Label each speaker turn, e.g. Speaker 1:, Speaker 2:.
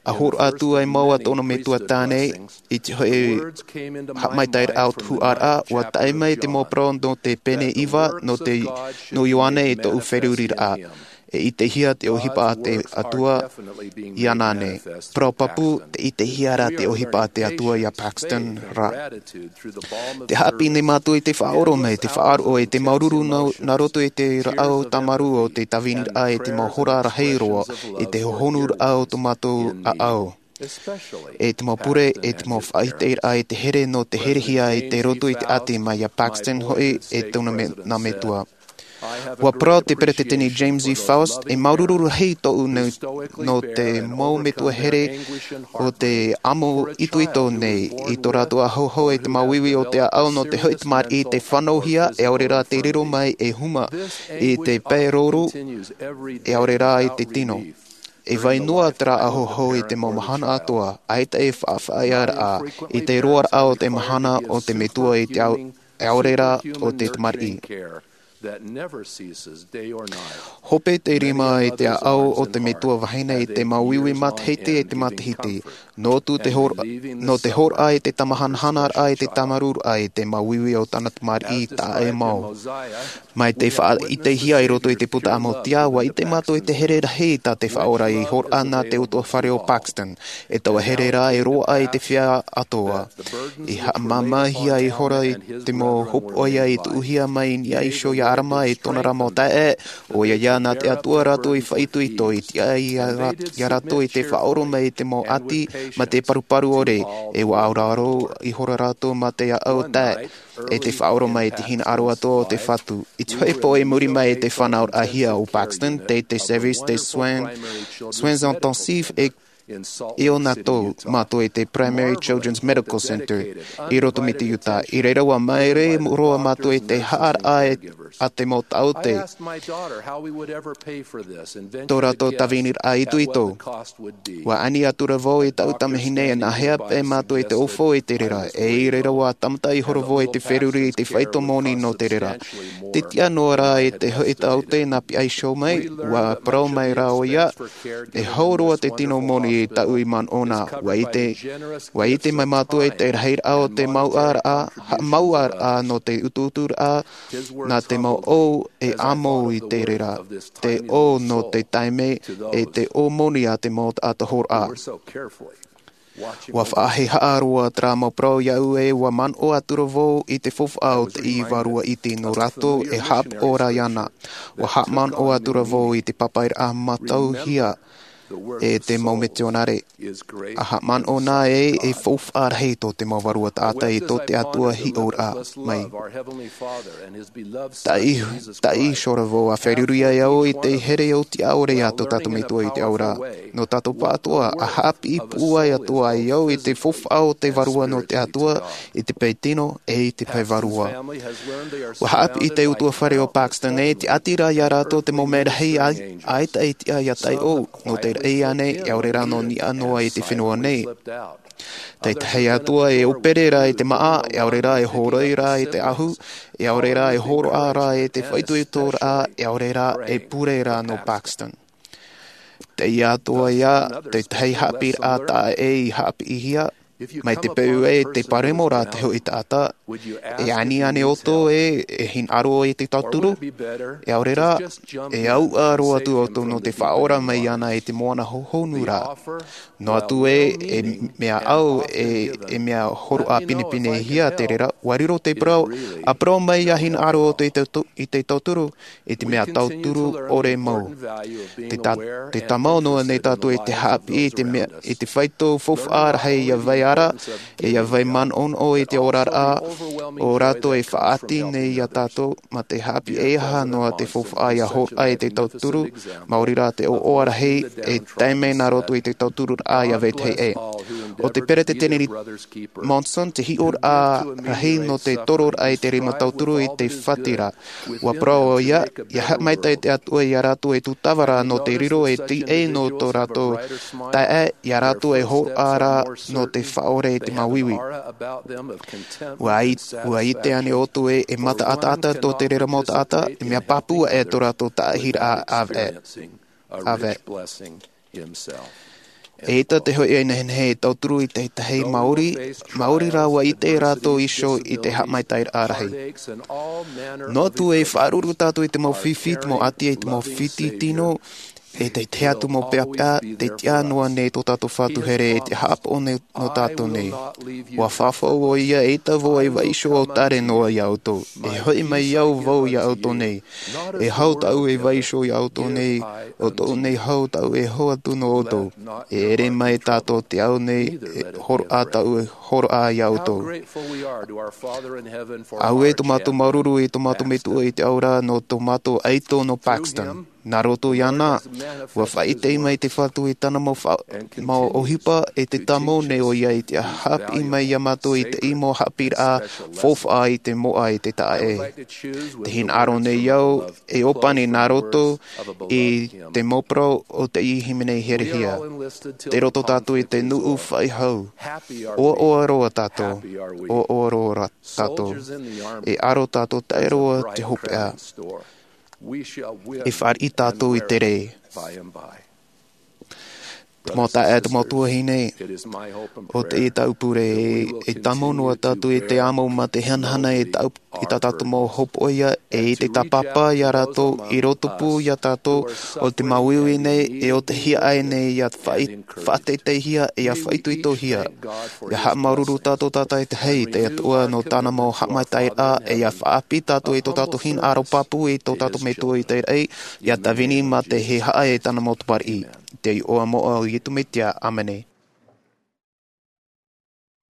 Speaker 1: A hur atu ai maua tono me tua tāne I te hoi mai tai au tu ara wa tai mai te mo prondo te pene iwa no te no Ioane I to uferuri a. I te hia te ohipa a te atua i anane. Propapu te i te hia ra te ohipa a te atua i a Paxton ra. Te hapi nei mātua i te whaoro mei, te whaaro e te maururu na roto e te rao tamaru o te tawini a e te mahora raheiroa e te honur ao tomato a ao. E te mapure e te mawhaiteir a e te here no te herehia e te roto i te ate mai a Paxton hoi e tona na metua. Wa pro te pere te tini James E. Faust e maururu hei tou no te mau metua here o te amo ituito nei i tō rātua hauhau e te mawiwi o te ao no te hoitmar i te whanauhia e aurera te riro mai e huma i te pēroru e aurera i te tino. E vai noa tera ahoho i te maumahana atoa, aita e whaafaiara a, i te roar ao te mahana o te metua i te aurera o te tamari. Hope te rima e te ao o te metua wahine i te mawiwi matheite e te matahiti. No te hor a e te tamahanhanar a e te tamarur a e te mawiwi o tana tamari ta e mau. Mai te wha i te hia i roto i te puta amo tiawa i te mato i te herera hei ta te whaora i hor ana te utua whare o Paxton. E tawa herera e roa i te whia atoa. I ha mamahia i hora i te mo hop oia i tu uhia mai ni aisho i arama e tonara mo tae o ia nā te atua rato i whaitu i toi i rato i te whaoro mai te mo ati ma te paruparu ore e wa auraro i hora rato ma te au tae e te whaoro mai te hina aro ato o te whatu. I te hoi po e muri mai te whanaur ahia o Paxton, te service de soins intensifs e o nā tō mātou e te Primary Children's Medical Center i roto me te Utah. I reira wa mai re roa mātou e te haar a te mo tau te. Tō rato tawinir a ituito. Wa ani atura vo e tau tamahine e nā hea pe mātou e te ofo e te rera. E i reira wa tamata i horo vo e te wheruri i te whaito moni no te rera. Te tia noa rā e te hoi tau te nā pi aisho mai, wa parau mai rā o ia, e hauroa te tino moni e tau i man ona, wa i te mai mātua e te raheir ao te mauar a no te ututur a, nā te mau o e amo i te rera, te o no te taime e te o moni a te mau a te hor a. Wa whaahe haaroa tra mau prau iau e wa man o atura vo i te whofau te i warua i te no rato e hap ora iana. Wa hap man o atura vo i te papair a matau hia e te maumetionare. A hap man o nā e whofar hei to te mauwarua tāta i to te atua hi ora mai. Ta i shora vo a wheriruia iau i te here o te aore ato tato meitua i te aura. No tato pātua, a hap i pua i atua i au i te whofau te warua no te atua i te peitino e i te pei warua. Wa hap i te utua whare o Paxton e te atira i arato te momera hei aita i te ai atai o no te rei ane i aurera no ni anoa i te whenua nei. Te hei atua e operera i te maa, e aurera e horoira i te ahu, e aurera e horo ara e te whaituitora, e aurera e purera no Paxton. Te ia atua ia, te hei hapir a ta e i hapi ihia, mai te peu e te paremora te hoi tata, e ani ane oto e hin aro e te taturu, e aurera, e au aro atu oto no te whaora mai ana e te moana hohonura. No atu e mea au e mea horo a pinepine hia te rera, wariro te prau, a prau mai a hin aro oto i te tauturu, e te mea tauturu ore mau. Te tamau noa nei tatu e te hapi e te whaito whofara hei ia vai ara, e ia vai man on o e te orar a, o rato e whaati nei ia tato, ma te hapi e ha noa te whofaa ia hor a e te tauturu, maurira te o oara hei e taime na roto i te tauturu a ia veit hei e. O te pere te teneri Monson, te hior a rahei no te toror a e te rima tauturu i te whatira. Wa prao ia maita e te atua i a rato e tu tawara no te riro e ti e no to rato tae i a rato e hor ara no te whaore e te mawiwi. Ua i te ane otu e mata ata to te rera mota ata, e mea papua e to rato taahir a ave. E ta te hoi e nehen he tau turu I te hei Maori rawa I te rato isho I te hamai tai arahi. No tu e whaaruru tātou I te mau whiwhi, te mau ati e te mau whiti tino, e te te atu mo pea te te anua ne tō tātou whātu here e te hapo ne no tātou ne. Wa whawhau o ia e ta vo e waisho au tare noa I auto. E hoi mai au vau I auto nei. E hau tau e waisho I auto nei, o tō nei hau tau e hoa tuno o tō. E ere mai tātou te au nei, e horo a tau e horo a I auto. Au e tomato maruru e tomato metu e te aura no tomato aito no Paxton. Nā roto iana, wa whaitei mai te whatu I tana mau ohipa e te tamo ne o ia I te hapi mai Yamato I te imo hapi a fofa I te moa I te tae. Te hin aro ne iau e opani nā roto I te mopro o te ihimene herehia. Te roto tātou I te nuu whai hau. O aroa tātou. O aroa tātou. E aro tātou te aroa te hopea. E whar I tātou I te rei. Mō tā e te motua hine, o te taupure e tamonua tātou e te amo ma te hanhana e tā tātou mō hopoia e te tapapa I rato I rotopu I tātou o te mauiui nei e o te hia ai nei I whateitei hia e a whaituito hia. E ha maruru tātou tātai te hei te atua no tāna mō hamai tai a e a whaapi tātou e tō tātou hin aro papu e tō tātou me tua I te rei I a tawini ma te he hae tāna mō tupari I. Te I oa moa o I tu me tia amene.